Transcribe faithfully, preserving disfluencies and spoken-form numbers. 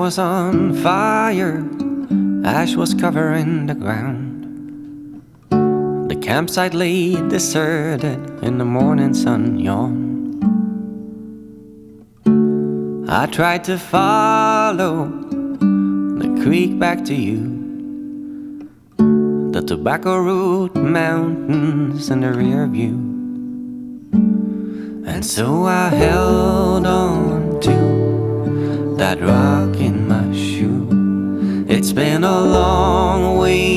was on fire, ash was covering the ground. The campsite lay deserted in the morning sun yawned. I tried to follow the creek back to you, the tobacco root mountains in the rear view. And so I held on to that rock in my shoe. It's been a long way